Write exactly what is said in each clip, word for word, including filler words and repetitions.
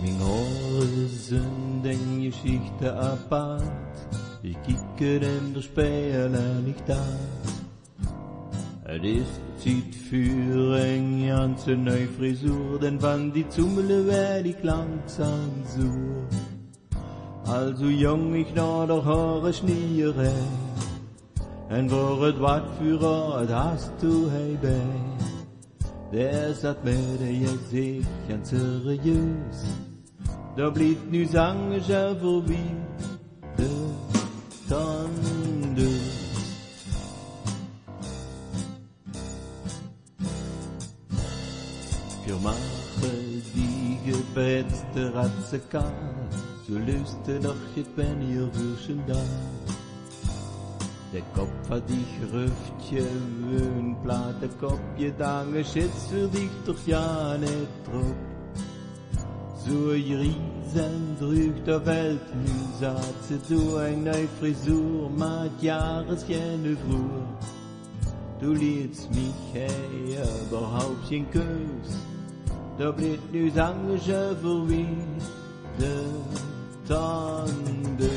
Min Haare sind en Geschichte apart. Ich kicke dem der Spiegel nicht an. Es ist Zeit für en ganze neue Frisur, denn wann die Zummele werd ich langsam sur. Also jung ich noch der Haare schniere, en Wort wat für Rat hast du hey bei. Der sagt mir, der jetzt sich ganz seriös, da blieb nu sange schon vorbei, der Tandus. Wir machen die gebetzte Ratze kalt, so löste doch jetzt wenn ihr Würschen da. Der Kopf hat dich Rüftchen, ein platte Kopf, Gedanke schätzt für dich doch ja nicht druck. So ein Riesen drückt der Welt, nun sagt sie du ein neue Frisur, macht Jahresjähne früh. Du liebst mich, hey, überhaupt kein Kuss, da blieb nu sange schon vorbei, der Tandus.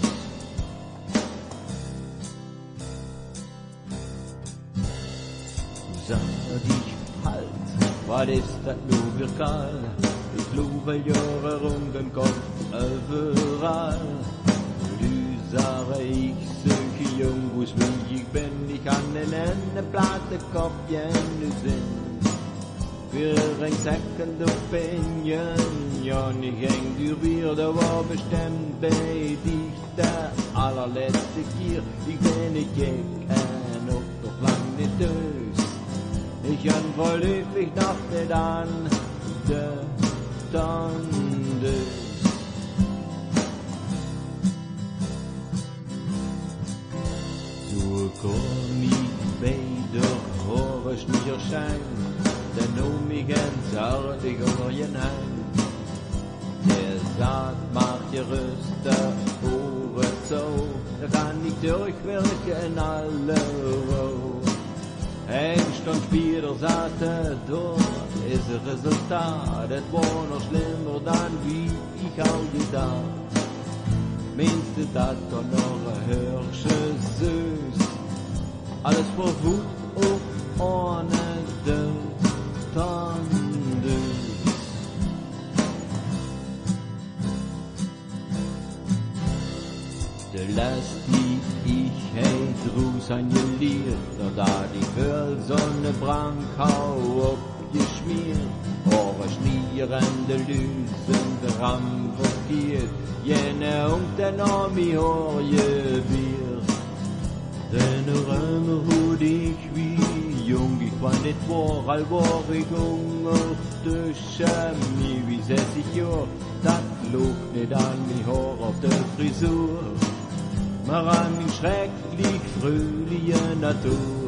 Sag ich halt, was ist das nur für Karl? Ich glaube Jahre rum den Kopf überall. Du sag ich solche Jungs wie ich bin, ich kann den Ende platte Kopf jene Sinn. Für ein Second Opinion, ja nicht häng du wir, da war bestimmt bei dich der allerletzte Kier. Ich bin nicht gegen noch doch lang nicht durch. Ich antworte häufig nach nicht an, der Tandus. So komm ich bei der Haare nicht erscheinen, denn um mich ganz artig über jen Heim. Der sagt, mach die Rüster, Ohren so, da kann ich durchwirken alle Roh. Engst und später sagte, dort ist ein Resultat, das war noch schlimmer dann wie ich auch gedacht. Meinst du, das kann noch ein Hirsche süß, alles vor Wut auf ohne den Tandus. Der lässt mich, ich hey, drus an je Lied, da die Hörlsonne Brankhau abgeschmiert, Ohren schnierende Lüsende ramportiert, jene und den Armi Horje-Bier. Den Römer hut ich wie jung, ich war nicht vor, all war ich ung auf der Chemie, wie sechzig Jahr, dat log nicht an mich Haar auf der Frisur. Maar aan mijn schrecklich fröhliche Natur.